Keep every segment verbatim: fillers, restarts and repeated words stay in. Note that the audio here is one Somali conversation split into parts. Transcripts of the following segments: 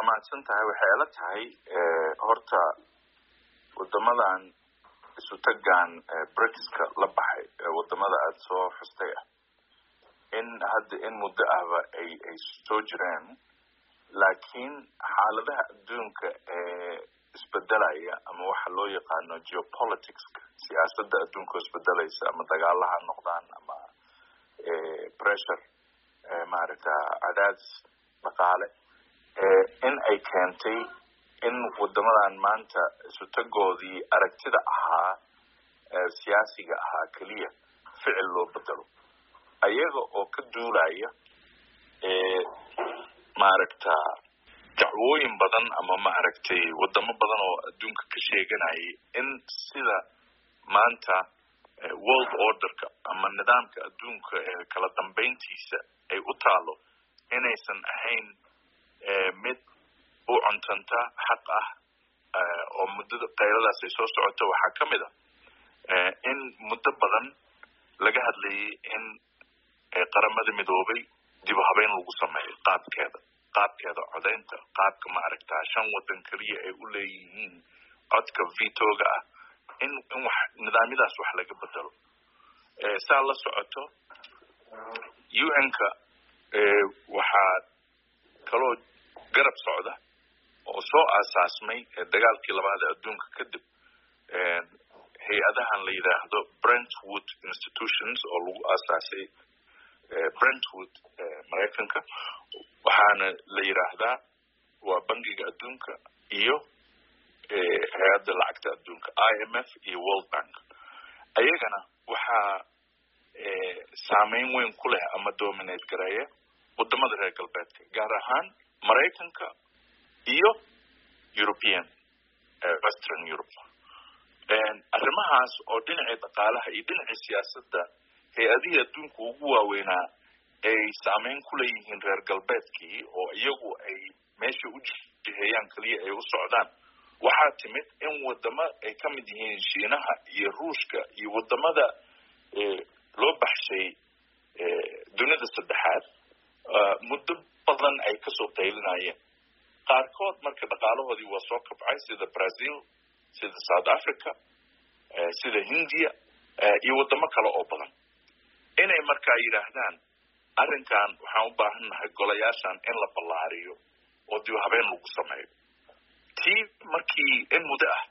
waa mahadsantahay. waxay la tahay horta wadamadan isu tagaan BRICS-ka la baxay wadamada aad soo xustay ah in hadda in muddo ahba ay ay soo jireen, laakiin xaaladaha adduunka ee isbedelaya ama waxa loo yaqaano geopolitics siyaasadda adduunka isbedelaysa ama dagaalaha noqdaan ama pressure maaragta cadaadis dhaqaale in ay keentay in wadamadan maanta isu tagoodii aragtida ahaa siyaasiga ahaa keliya ficil loo bedelo ayaga oo ka duulaya maaragta dacwooyin badan ama maaragtay wadamo badan oo adduunka ka sheeganayay in sida maanta world orderka ama nidaamka adduunka ee kala dambeyntiisa ay u taalo inaysan ahayn mid u cuntanta xaq ah oo muddada qayladaas ay soo socoto. waxaa ka mid ah in muddo badan laga hadlayay in qaramada midoobay dib u habeyn lagu sameeyo qaabkeeda qaabkeeda codaynta qaabka maaragta shan wadan kaliya ay u leeyihiin codka vetoga ah in in wax nidaamyadaas wax laga bedelo. saa la socoto U N-ka waxaa kaloo garab socda oo soo aasaasmay dagaalkii labaad ee adduunka kadib hay-adahan la yidhaahdo Brentwood Institutions oo lagu aasaasay Brentwood Mareykanka, waxaana la yiraahdaa waa bangiga adduunka iyo hay-adda lacagta adduunka I M F iyo World Bank. ayagana waxaa saameyn weyn ku leh ama dominate gareeya wadamada reer galbeedka, gaar ahaan Mareykanka iyo European Western Europe. arrimahaas oo dhinacii dhaqaalaha iyo dhinacii siyaasadda hay-adihii adduunka ugu waaweynaa ay saameyn ku leeyihiin reer galbeedkii oo iyagu ay meesha u jiheeyaan kaliya ay u socdaan. waxaa timid in wadamo ay ka mid yihiin Shiinaha iyo Ruushka iyo wadamada loo baxshay dunida saddexaad muddo badan ay kasoo qaylinayeen. qaarkood marka dhaqaalahoodii waa soo kabcay sida Brazil, sida South Africa, sida India iyo wadamo kale oo badan, inay markaa yidhaahdaan arrinkan waxaan u baahannahay golayaashan in la ballaariyo oo dib habeen lagu sameeyo. tii markii in muddo ah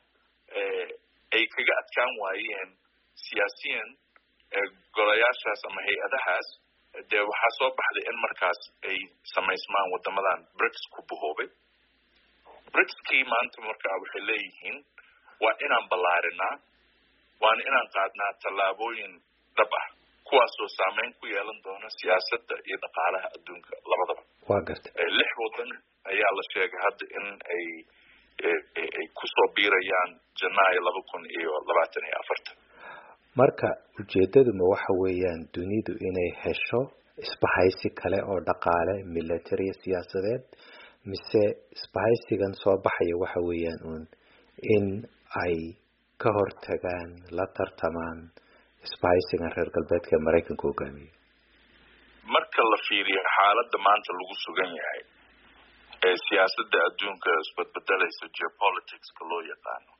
ay kaga adkaan waayeen siyaasiyiin golayaashaas ama hay-adahaas, dee waxaa soo baxday in markaas ay samaysmaan wadamadan BRICS ku buhoobay. BRICS-kii maanta markaa waxay leeyihiin waa inaan ballaarinaa, waana inaan qaadnaa tallaabooyin dhab ah kuwaasoo saameyn ku yeelan doona siyaasadda iyo dhaqaalaha adduunka labadaba. waa gartay lix wadan ayaa la sheegay hadda in ay ay kusoo biirayaan janaayo laba kun iyo labaatan iyo afartan. marka ujeedaduma waxa weeyaan dunidu inay hesho isbahaysi kale oo dhaqaale, military, siyaasadeed, mise isbahaysigan soo baxaya waxa weeyaan uun in ay ka hortagaan la tartamaan isbahaysigan reer galbeedka ee Mareykanka hogaamiyo? marka la fiiriyo xaaladda maanta lagu sugan yahay ee siyaasadda adduunka isbedbedelaysa geopolitics-ka loo yaqaano,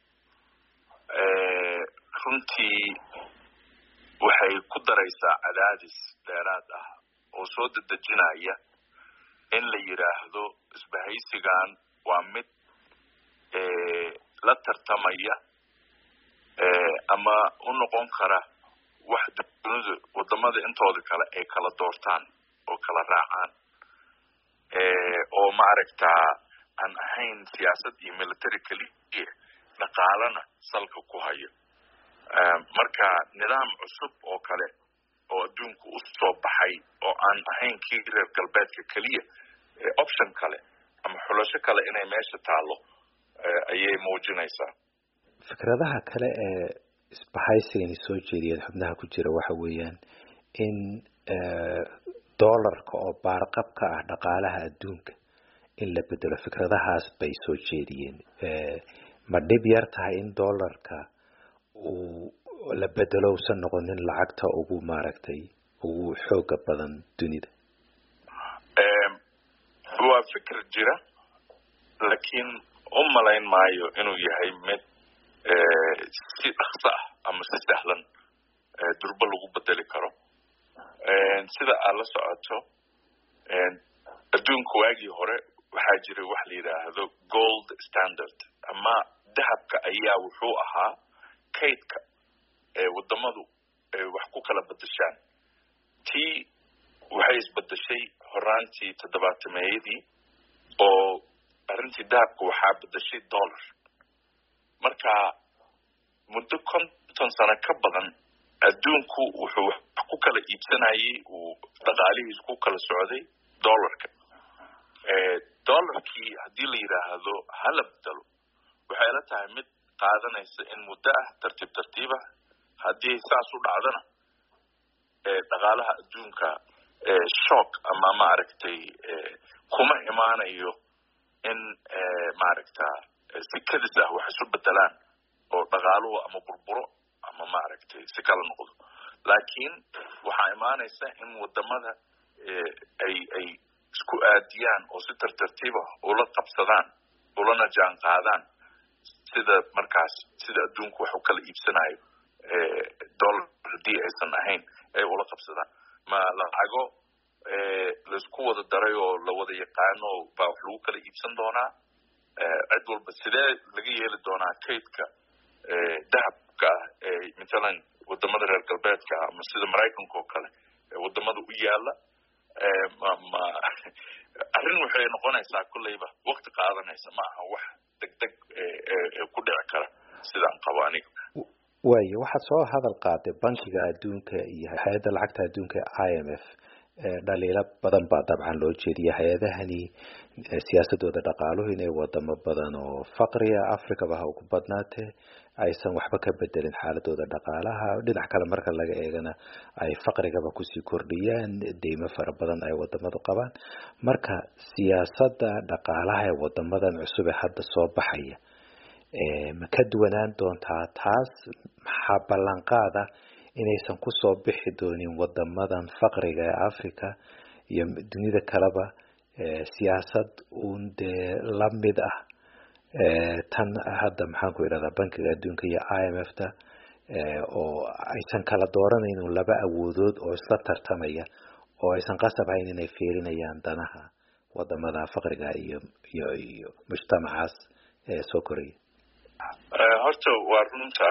runtii waxay ku daraysaa cadaadis dheeraad ah oo soo dedejinaya in la yiraahdo isbahaysigan waa mid la tartamaya ama u noqon kara wax dunida wadamada intooda kale ay kala doortaan oo kala raacaan oo maaragtaa aan ahayn siyaasad iyo military kaliya, dhaqaalana salka ku hayo. marka nidaam cusub oo kale oo adduunku u soo baxay oo aan ahayn kii reer galbeedka kaliya, option kale ama xulasho kale inay meesha taalo ayay muujinaysaa. fikradaha kale ee isbahaysigani soo jeediyeen xubnaha ku jira waxa weeyaan in dollarka oo baarqab ka ah dhaqaalaha adduunka in la bedelo. fikradahaas bay soo jeediyeen. ma dhib yar tahay in dollarka uu la bedelo uusan noqonin lacagta ugu maaragtay ugu xooga badan dunida? waa fikir jira laakiin u malayn maayo inuu yahay mid si dhaqso ah ama si sahlan durba lagu bedeli karo. sida aad la socoto adduunka waagii hore waxaa jiray wax la yidhaahdo gold standard, ama dahabka ayaa wuxuu ahaa kaydka ee wadamadu wax ku kala bedeshaan. tii waxay isbedeshay horaantii toddobaatameeyadii oo arrintii dahabka waxaa bedeshay dollar. marka muddo konton sano ka badan adduunku wuxuu wax ku kala iibsanayay, uu dhaqaalihiisa ku kala socday dollarka. dollarkii haddii la yidhaahdo hala bedelo, waxay la tahay mid qaadanaysa in muddo ah, tartiib tartiib ah. haddii saas u dhacdana dhaqaalaha adduunka shock ama maaragtay kuma imaanayo in maaragta si kadis ah wax isu bedelaan oo dhaqaaluhu ama burburo ama maaragtay si kala noqdo. laakiin waxaa imaanaysa in wadamada ay ay isku aadiyaan oo si tartiib ah ula qabsadaan, ulana jaan qaadaan sida markaas sida adduunku wax u kala iibsanayo dollar haddii aysan ahayn ay ula qabsadaan. ma lacago laisku wada daray oo la wada yaqaano baa wax lagu kala iibsan doonaa. cid walba sidee laga yeeli doonaa kaydka dahabka matalan wadamada reer galbeedka ama sida maraykanka oo kale wadamada u yaala. ma arrin waxay noqonaysaa kulleyba waqti qaadanaysa, ma aha wax degdeg ku dhici kara sidaan qabo aniga. waayo waxaad soo hadal qaaday bankiga adduunka iyo hay-adda lacagta adduunka I M F. dhaliilo badan baa dabcan loo jeediya hay-adahani siyaasadooda dhaqaaluhu inay wadamo badan oo faqriya afrikaba ha ugu badnaatee aysan waxba ka bedelin xaaladooda dhaqaalaha. dhinac kale marka laga eegana ay faqrigaba kusii kordhiyaan, deymo fara badan ay wadamadu qabaan. marka siyaasadda dhaqaalaha ee wadamadan cusub ee hadda soo baxaya ma ka duwanaan doontaa taas? maxaa ballanqaada inaysan kusoo bixi doonin wadamadan faqriga ee Africa iyo dunida kaleba siyaasad uun dee la mid ah tan hadda maxaan ku idhahdaa bankiga adduunka iyo I M F ta oo aysan kala dooranaynin laba awoodood oo isla tartamaya, oo aysan qasab ahayn inay fiirinayaan danaha wadamada faqriga iyo iyo iyo mujtamacaas ee soo koraya. horta waa runta.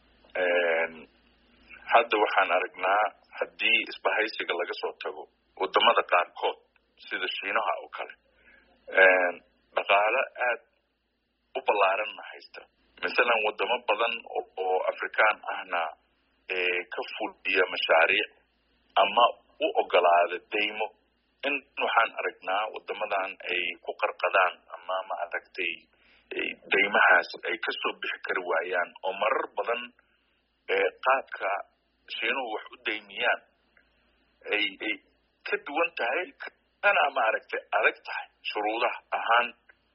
hadda waxaan aragnaa haddii isbahaysiga laga soo tago wadamada qaarkood sida shiinaha oo kale dhaqaale aad u ballaaranna haysta. masalan wadamo badan oo afrikaan ahna ka fuliya mashaariic ama u ogolaada deymo in waxaan aragnaa wadamadan ay ku qarqadaan ama ma aragtay deymahaas ay kasoo bixi kari waayaan, oo marar badan qaadka shiinuhu wax u daymiyaan ay ay ka duwan tahay kana maaragtay adag tahay shuruudaha ahaan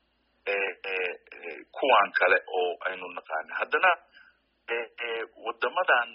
kuwan kale oo aynu naqaano. haddana wadamadan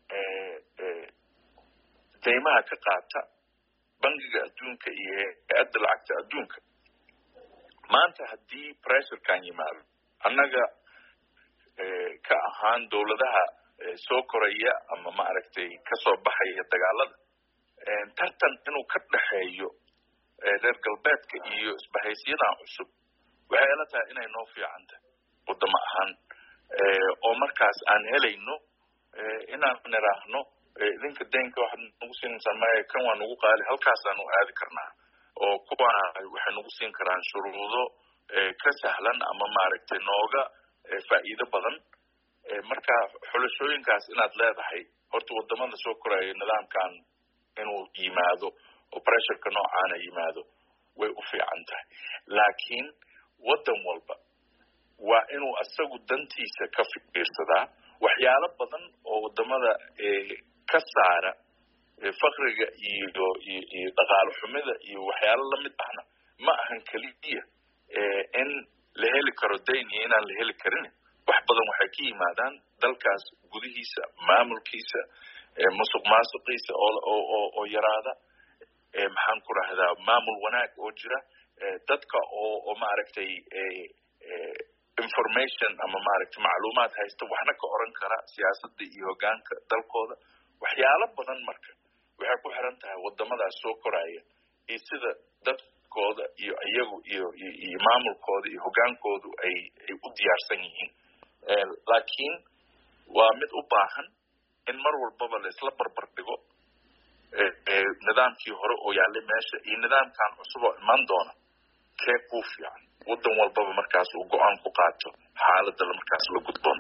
deymaha ka qaata bangiga adduunka iyo hay-adda lacagta adduunka, maanta haddii pressurekan yimaado annaga ka ahaan dowladaha soo koraya ama maaragtay kasoo baxaya dagaalada, tartan inuu ka dhaxeeyo reer galbeedka iyo isbahaysiyadan cusub waxay la tahay inay noo fiican tahay wadamo ahaan, oo markaas aan helayno inaan niraahno idinka deynka waxaad nagu siinaysaa maya kan waa nagu qaali, halkaasaanu aadi karnaa. oo kuwana waxay nagu siin karaan shuruudo ka sahlan ama maaragtay nooga faa'iido badan. marka xulashooyinkaas inaad leedahay horta wadamada soo koraya nidaamkan inuu yimaado oo pressureka noocaana yimaado way u fiican tahay. laakiin wadan walba waa inuu asagu dantiisa ka fiirsadaa. waxyaalo badan oo wadamada ka saara faqriga iyo iyo dhaqaale xumida iyo waxyaalo lamid ahna ma ahan kaliya in la heli karo dayn iyo inaan la heli karin. wax badan waxay ka yimaadaan dalkaas gudihiisa, maamulkiisa, musuq maasuqiisa oo oo oo yaraada, maxaan ku rahdaa maamul wanaag oo jira, dadka oo oo maaragtay information ama maaragtay macluumaad haysta waxna ka oran kara siyaasadda iyo hoggaanka dalkooda waxyaalo badan marka waxay ku xiran tahay wadamadaas soo koraya iyo sida dadkooda iyo iyagu iyo iyo maamulkooda iyo hoggaankoodu ay ay u diyaarsan yihiin laakiin waa mid u baahan in mar walbaba la isla barbar dhigo nidaamkii hore oo yaallay meesha iyo nidaamkan cusub oo iman doona kee ku fiican wadan walbaba markaas uu go'aan ku qaato xaaladda markaas la gudboon